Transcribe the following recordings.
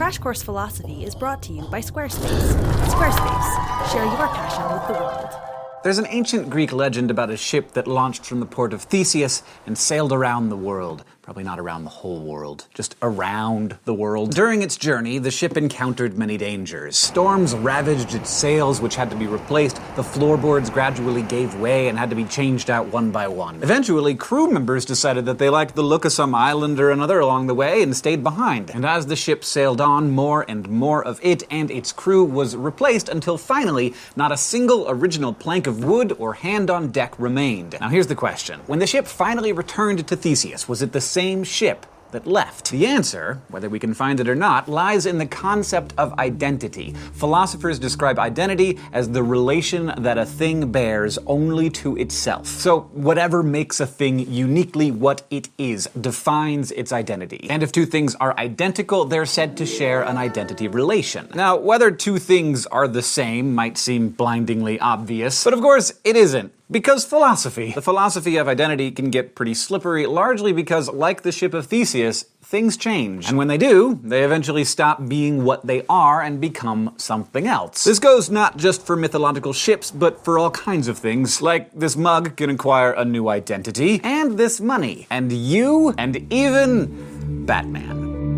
Crash Course Philosophy is brought to you by Squarespace. Squarespace, share your passion with the world. There's an ancient Greek legend about a ship that launched from the port of Theseus and sailed around the world. Probably not around the whole world, just around the world. During its journey, the ship encountered many dangers. Storms ravaged its sails, which had to be replaced. The floorboards gradually gave way and had to be changed out one by one. Eventually, crew members decided that they liked the look of some island or another along the way and stayed behind. And as the ship sailed on, more and more of it and its crew was replaced until finally, not a single original plank of wood or hand on deck remained. Now here's the question. When the ship finally returned to Theseus, was it the same ship that left? The answer, whether we can find it or not, lies in the concept of identity. Philosophers describe identity as the relation that a thing bears only to itself. So whatever makes a thing uniquely what it is defines its identity. And if two things are identical, they're said to share an identity relation. Now, whether two things are the same might seem blindingly obvious, but of course it isn't. Because the philosophy of identity can get pretty slippery, largely because, like the ship of Theseus, things change. And when they do, they eventually stop being what they are and become something else. This goes not just for mythological ships, but for all kinds of things. Like this mug can acquire a new identity, and this money, and you, and even Batman.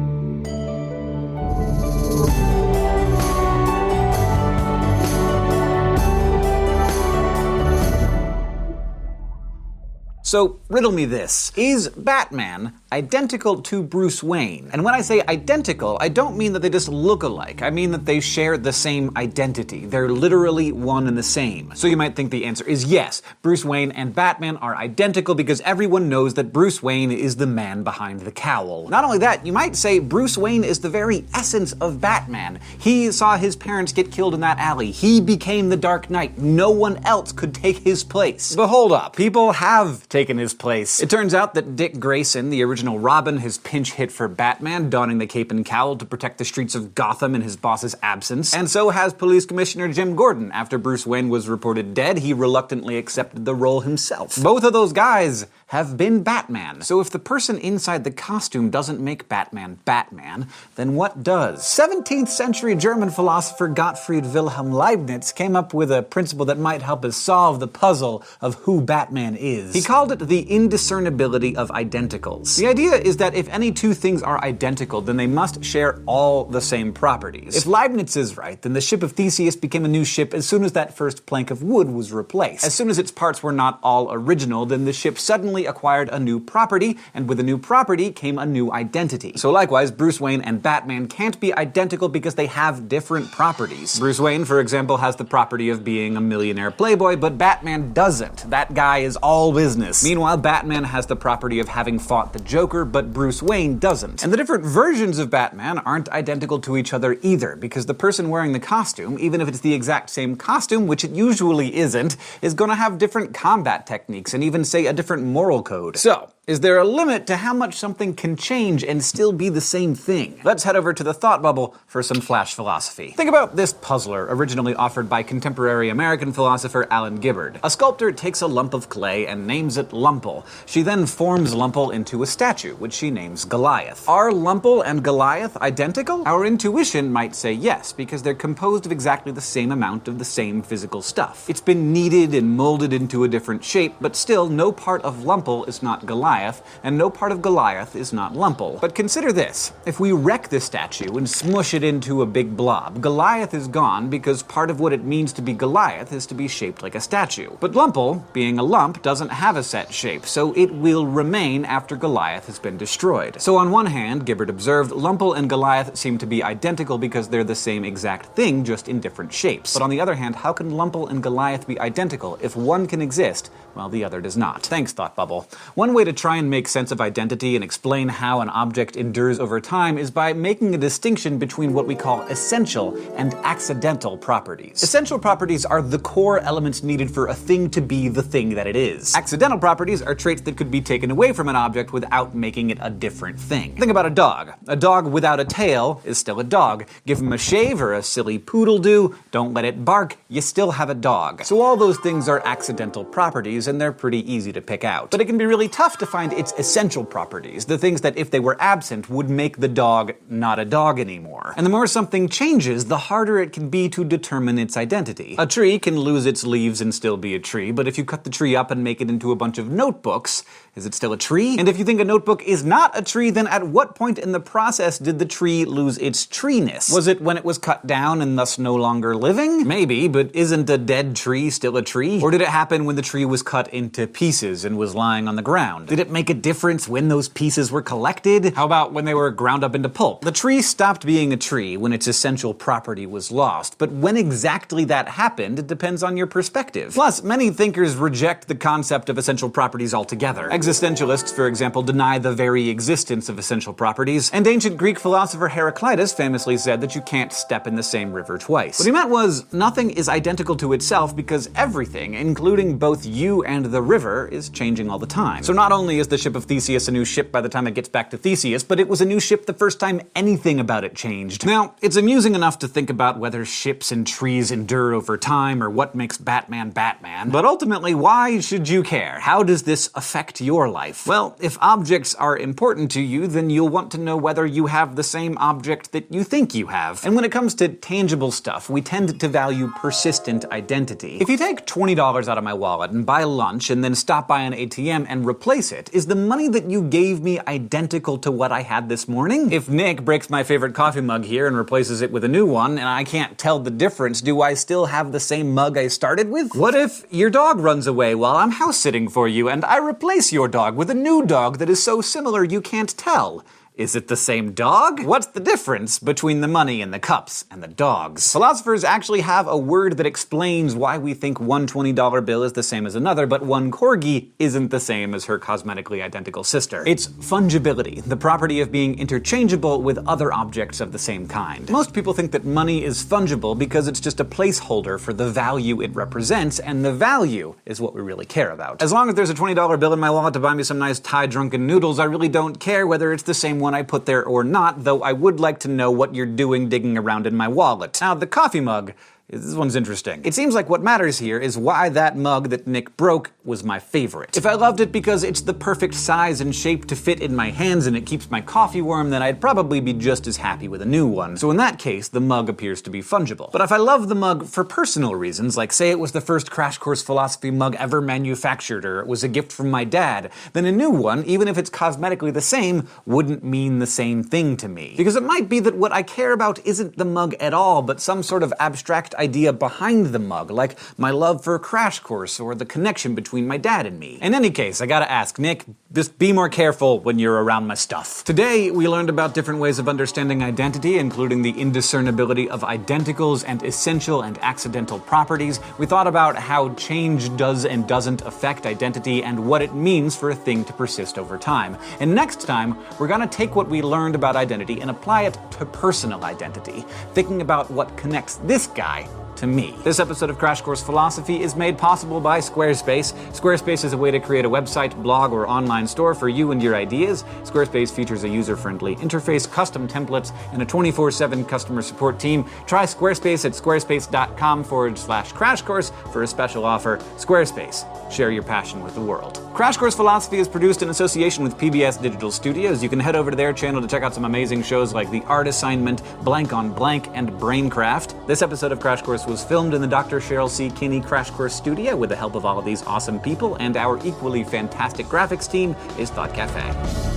So, riddle me this. Is Batman identical to Bruce Wayne? And when I say identical, I don't mean that they just look alike. I mean that they share the same identity. They're literally one and the same. So you might think the answer is yes. Bruce Wayne and Batman are identical because everyone knows that Bruce Wayne is the man behind the cowl. Not only that, you might say Bruce Wayne is the very essence of Batman. He saw his parents get killed in that alley. He became the Dark Knight. No one else could take his place. But hold up. People have taken his place. It turns out that Dick Grayson, the original Robin, his pinch hit for Batman, donning the cape and cowl to protect the streets of Gotham in his boss's absence. And so has Police Commissioner Jim Gordon. After Bruce Wayne was reported dead, he reluctantly accepted the role himself. Both of those guys have been Batman. So if the person inside the costume doesn't make Batman Batman, then what does? 17th century German philosopher Gottfried Wilhelm Leibniz came up with a principle that might help us solve the puzzle of who Batman is. He called it the indiscernibility of identicals. The idea is that if any two things are identical, then they must share all the same properties. If Leibniz is right, then the ship of Theseus became a new ship as soon as that first plank of wood was replaced. As soon as its parts were not all original, then the ship suddenly acquired a new property, and with a new property came a new identity. So likewise, Bruce Wayne and Batman can't be identical because they have different properties. Bruce Wayne, for example, has the property of being a millionaire playboy, but Batman doesn't. That guy is all business. Meanwhile, Batman has the property of having fought the Joker, but Bruce Wayne doesn't. And the different versions of Batman aren't identical to each other either, because the person wearing the costume, even if it's the exact same costume, which it usually isn't, is going to have different combat techniques and even, say, a different moral code. So, is there a limit to how much something can change and still be the same thing? Let's head over to the thought bubble for some flash philosophy. Think about this puzzler, originally offered by contemporary American philosopher Alan Gibbard. A sculptor takes a lump of clay and names it Lumpel. She then forms Lumpel into a statue, which she names Goliath. Are Lumpel and Goliath identical? Our intuition might say yes, because they're composed of exactly the same amount of the same physical stuff. It's been kneaded and molded into a different shape, but still no part of Lumpel is not Goliath, and no part of Goliath is not Lumpel. But consider this. If we wreck the statue and smush it into a big blob, Goliath is gone because part of what it means to be Goliath is to be shaped like a statue. But Lumpel, being a lump, doesn't have a set shape, so it will remain after Goliath has been destroyed. So on one hand, Gibbard observed, Lumpel and Goliath seem to be identical because they're the same exact thing, just in different shapes. But on the other hand, how can Lumpel and Goliath be identical if one can exist while the other does not? Thanks, Thought Bubble. One way to try and make sense of identity and explain how an object endures over time is by making a distinction between what we call essential and accidental properties. Essential properties are the core elements needed for a thing to be the thing that it is. Accidental properties are traits that could be taken away from an object without making it a different thing. Think about a dog. A dog without a tail is still a dog. Give him a shave or a silly poodle do, don't let it bark, you still have a dog. So all those things are accidental properties, and they're pretty easy to pick out. But it can be really tough to find find its essential properties, the things that if they were absent would make the dog not a dog anymore. And the more something changes, the harder it can be to determine its identity. A tree can lose its leaves and still be a tree, but if you cut the tree up and make it into a bunch of notebooks, is it still a tree? And if you think a notebook is not a tree, then at what point in the process did the tree lose its treeness? Was it when it was cut down and thus no longer living? Maybe, but isn't a dead tree still a tree? Or did it happen when the tree was cut into pieces and was lying on the ground? Did it make a difference when those pieces were collected? How about when they were ground up into pulp? The tree stopped being a tree when its essential property was lost, but when exactly that happened, it depends on your perspective. Plus, many thinkers reject the concept of essential properties altogether. Existentialists, for example, deny the very existence of essential properties, and ancient Greek philosopher Heraclitus famously said that you can't step in the same river twice. What he meant was, nothing is identical to itself because everything, including both you and the river, is changing all the time. So not only is the ship of Theseus a new ship by the time it gets back to Theseus, but it was a new ship the first time anything about it changed. Now, it's amusing enough to think about whether ships and trees endure over time or what makes Batman Batman, but ultimately, why should you care? How does this affect your life? Well, if objects are important to you, then you'll want to know whether you have the same object that you think you have. And when it comes to tangible stuff, we tend to value persistent identity. If you take $20 out of my wallet and buy lunch and then stop by an ATM and replace it, is the money that you gave me identical to what I had this morning? If Nick breaks my favorite coffee mug here and replaces it with a new one, and I can't tell the difference, do I still have the same mug I started with? What if your dog runs away while I'm house sitting for you and I replace your dog with a new dog that is so similar you can't tell? Is it the same dog? What's the difference between the money and the cups and the dogs? Philosophers actually have a word that explains why we think one $20 bill is the same as another, but one corgi isn't the same as her cosmetically identical sister. It's fungibility, the property of being interchangeable with other objects of the same kind. Most people think that money is fungible because it's just a placeholder for the value it represents, and the value is what we really care about. As long as there's a $20 bill in my wallet to buy me some nice Thai drunken noodles, I really don't care whether it's the same one I put there or not, though I would like to know what you're doing digging around in my wallet. Now, the coffee mug. This one's interesting. It seems like what matters here is why that mug that Nick broke was my favorite. If I loved it because it's the perfect size and shape to fit in my hands and it keeps my coffee warm, then I'd probably be just as happy with a new one. So in that case, the mug appears to be fungible. But if I love the mug for personal reasons, like say it was the first Crash Course Philosophy mug ever manufactured, or it was a gift from my dad, then a new one, even if it's cosmetically the same, wouldn't mean the same thing to me. Because it might be that what I care about isn't the mug at all, but some sort of abstract idea behind the mug, like my love for Crash Course or the connection between my dad and me. In any case, I gotta ask, Nick, just be more careful when you're around my stuff. Today, we learned about different ways of understanding identity, including the indiscernibility of identicals and essential and accidental properties. We thought about how change does and doesn't affect identity and what it means for a thing to persist over time. And next time, we're gonna take what we learned about identity and apply it to personal identity, thinking about what connects this guy to me. This episode of Crash Course Philosophy is made possible by Squarespace. Squarespace is a way to create a website, blog, or online store for you and your ideas. Squarespace features a user-friendly interface, custom templates, and a 24/7 customer support team. Try Squarespace at squarespace.com/Crash Course for a special offer. Squarespace. Share your passion with the world. Crash Course Philosophy is produced in association with PBS Digital Studios. You can head over to their channel to check out some amazing shows like The Art Assignment, Blank on Blank, and Braincraft. This episode of Crash Course was filmed in the Dr. Cheryl C. Kinney Crash Course studio with the help of all of these awesome people, and our equally fantastic graphics team is Thought Cafe.